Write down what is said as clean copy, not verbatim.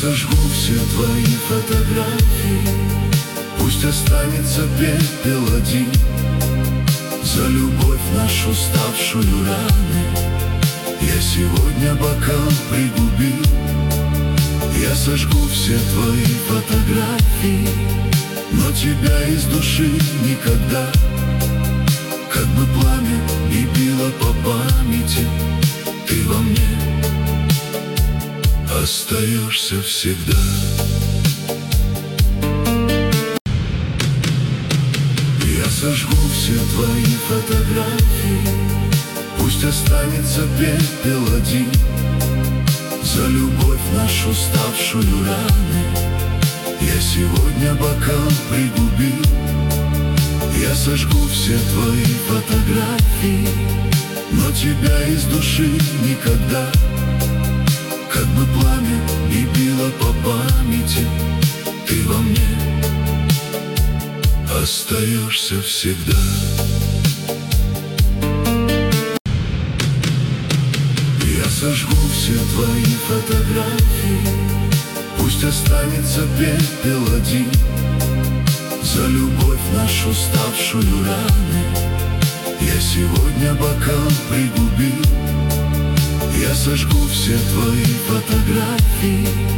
сожгу все твои фотографии, пусть останется пепел один. За любовь нашу, ставшую раны, я сегодня бокал пригубил. Я сожгу все твои фотографии, но тебя из души никогда. Как бы пламя и било по памяти, ты во мне остаешься всегда. Я сожгу все твои фотографии, пусть останется пепел один. За любовь нашу, ставшую раны, я сегодня бокал пригубил. Я сожгу все твои фотографии, но тебя из души никогда. Как бы пламя и било по памяти, ты во мне остаешься всегда. Я сожгу все твои фотографии, пусть останется пепел один. За любовь нашу, ставшую раны, я сегодня бокал пригубил. Я сожгу все твои фотографии,